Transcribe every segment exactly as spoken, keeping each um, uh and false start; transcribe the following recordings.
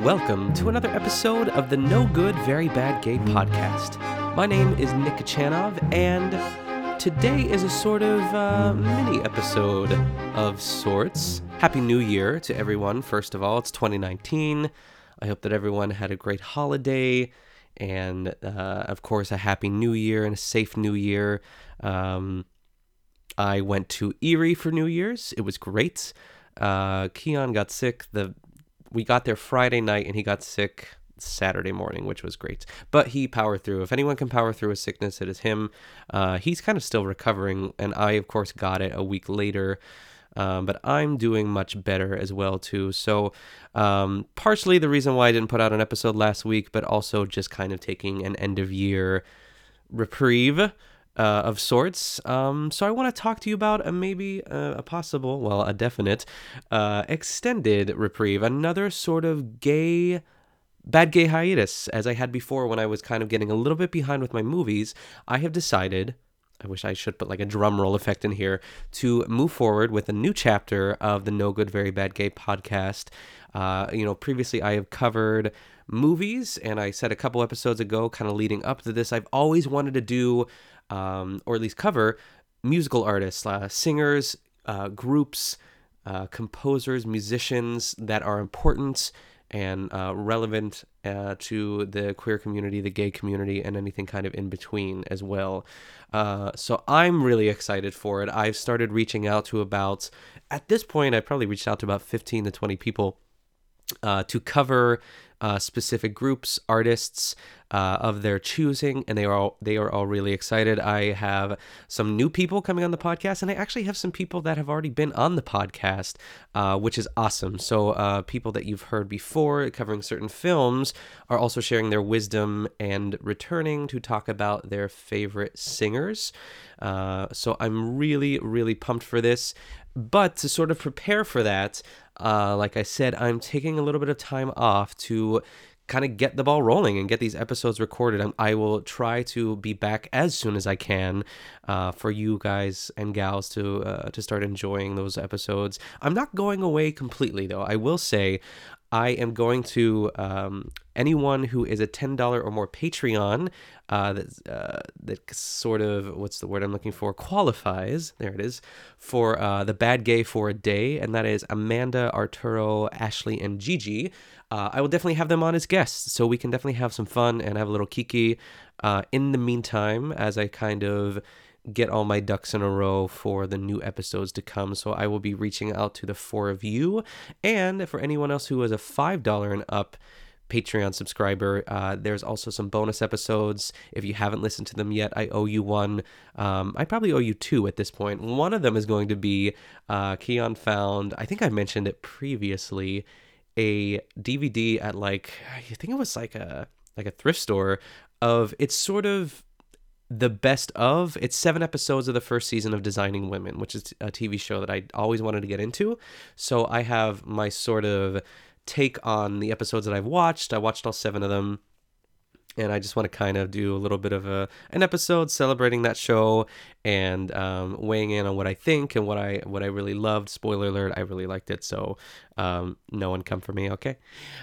welcome to another episode of the No Good, Very Bad Gay podcast. My name is Nick Kachanov, and today is a sort of uh, mini episode of sorts. Happy New Year to everyone, first of all. It's twenty nineteen. I hope that everyone had a great holiday, and uh, of course, a Happy New Year and a safe New Year. Um, I went to Erie for New Year's. It was great. Uh, Keon got sick. The we got there Friday night, and he got sick Saturday morning, which was great. But he powered through. If anyone can power through a sickness, it is him. Uh, he's kind of still recovering, and I, of course, got it a week later. Um, but I'm doing much better as well, too. So um, partially the reason why I didn't put out an episode last week, but also just kind of taking an end-of-year reprieve Uh, of sorts. Um, so I want to talk to you about a maybe uh, a possible, well, a definite uh, extended reprieve, another sort of gay, bad gay hiatus, as I had before when I was kind of getting a little bit behind with my movies. I have decided, I wish I should put like a drum roll effect in here, to move forward with a new chapter of the No Good, Very Bad Gay podcast. Uh, you know, previously I have covered movies, and I said a couple episodes ago, kind of leading up to this, I've always wanted to do Um, or at least cover musical artists, uh, singers, uh, groups, uh, composers, musicians that are important and uh, relevant uh, to the queer community, the gay community, and anything kind of in between as well. Uh, so I'm really excited for it. I've started reaching out to about, at this point, I've probably reached out to about fifteen to twenty people uh, to cover Uh, specific groups, artists uh, of their choosing, and they are all they are all really excited. I have some new people coming on the podcast, and I actually have some people that have already been on the podcast, uh, which is awesome. So uh, people that you've heard before covering certain films are also sharing their wisdom and returning to talk about their favorite singers. Uh, so I'm really, really pumped for this. But to sort of prepare for that, uh, like I said, I'm taking a little bit of time off to kind of get the ball rolling and get these episodes recorded. I'm, I will try to be back as soon as I can uh, for you guys and gals to uh, to start enjoying those episodes. I'm not going away completely, though. I will say I am going to, um, anyone who is a ten dollars or more Patreon uh, that, uh, that sort of, what's the word I'm looking for, qualifies, there it is, for uh, the Bad Gay for a Day, and that is Amanda, Arturo, Ashley, and Gigi. Uh, I will definitely have them on as guests, so we can definitely have some fun and have a little kiki. Uh, in the meantime, as I kind of get all my ducks in a row for the new episodes to come. So I will be reaching out to the four of you. And for anyone else who is a five dollars and up Patreon subscriber, uh, there's also some bonus episodes. If you haven't listened to them yet, I owe you one. Um, I probably owe you two at this point. One of them is going to be uh, Keon found, I think I mentioned it previously, a D V D at like, I think it was like a like a thrift store of, it's sort of the best of, it's seven episodes of the first season of Designing Women, which is a T V show that I always wanted to get into. So I have my sort of take on the episodes that I've watched. I watched all seven of them, and I just want to kind of do a little bit of a an episode celebrating that show and um, weighing in on what I think and what I what I really loved. Spoiler alert, I really liked it, so um, no one come for me, okay?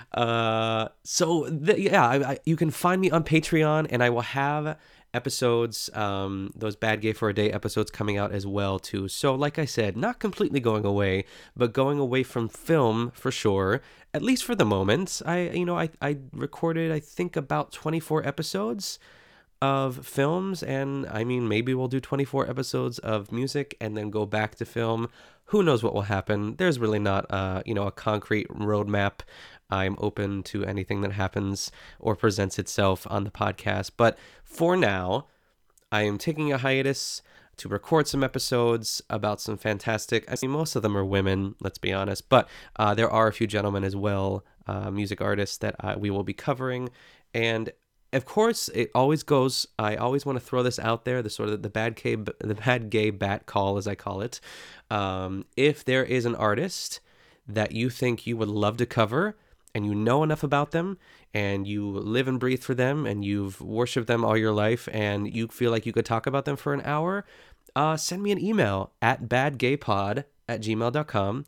Uh, so the, yeah, I, I, you can find me on Patreon, and I will have episodes, um, those Bad Gay for a Day episodes coming out as well too. So like I said, not completely going away, but going away from film for sure, at least for the moment. I, you know, I, I recorded, I think about twenty-four episodes of films, and I mean, maybe we'll do twenty-four episodes of music and then go back to film. Who knows what will happen? There's really not, uh, you know, a concrete roadmap. I'm open to anything that happens or presents itself on the podcast. But for now, I am taking a hiatus to record some episodes about some fantastic, I mean, most of them are women, let's be honest, but uh, there are a few gentlemen as well, uh, music artists that uh, we will be covering. And of course, it always goes, I always want to throw this out there, the sort of the bad gay, the bad gay bat call, as I call it. Um, if there is an artist that you think you would love to cover, and you know enough about them, and you live and breathe for them, and you've worshipped them all your life, and you feel like you could talk about them for an hour, uh, send me an email at badgaypod at gmail dot com,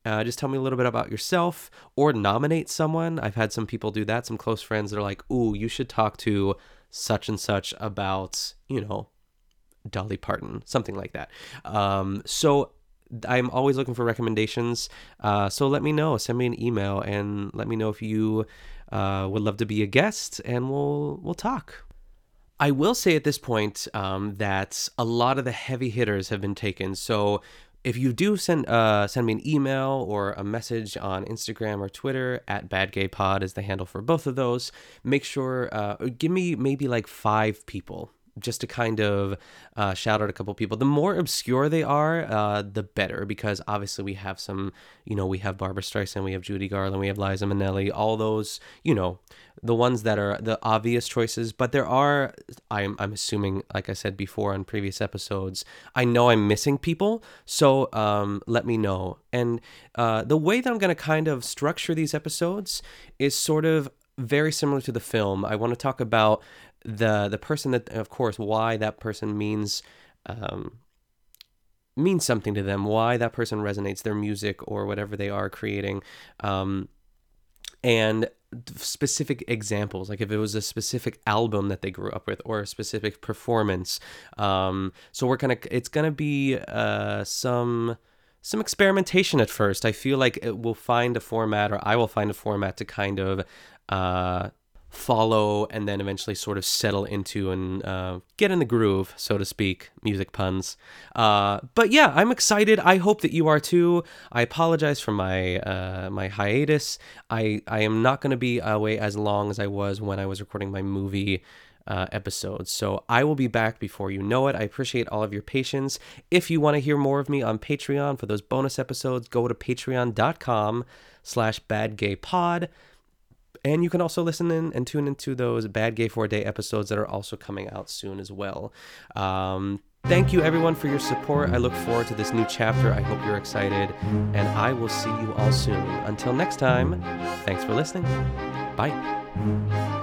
Uh, just tell me a little bit about yourself or nominate someone. I've had some people do that, some close friends that are like, ooh, you should talk to such and such about, you know, Dolly Parton, something like that. Um, so I'm always looking for recommendations. Uh, so let me know. Send me an email and let me know if you uh, would love to be a guest, and we'll we'll talk. I will say at this point um, that a lot of the heavy hitters have been taken. So if you do send uh, send me an email or a message on Instagram or Twitter, at BadGayPod is the handle for both of those. Make sure, uh, give me maybe like five people, just to kind of uh, shout out a couple people. The more obscure they are, uh, the better, because obviously we have some, you know, we have Barbra Streisand, we have Judy Garland, we have Liza Minnelli, all those, you know, the ones that are the obvious choices. But there are, I'm, I'm assuming, like I said before on previous episodes, I know I'm missing people, so um, let me know. And uh, the way that I'm going to kind of structure these episodes is sort of very similar to the film. I want to talk about the the person that, of course, why that person means um, means something to them, why that person resonates, their music or whatever they are creating, um, and specific examples, like if it was a specific album that they grew up with or a specific performance. Um, so we're gonna, it's gonna be uh, some some experimentation at first. I feel like it will find a format, or I will find a format to kind of uh, follow and then eventually sort of settle into and uh, get in the groove, so to speak. Music puns. Uh, but yeah, I'm excited. I hope that you are too. I apologize for my uh, my hiatus. I, I am not going to be away as long as I was when I was recording my movie Uh, episodes. So I will be back before you know it. I appreciate all of your patience. If you want to hear more of me on Patreon for those bonus episodes, go to patreon.com slash badgaypod. And you can also listen in and tune into those Bad Gay four Day episodes that are also coming out soon as well. Um, thank you everyone for your support. I look forward to this new chapter. I hope you're excited, and I will see you all soon. Until next time, thanks for listening. Bye.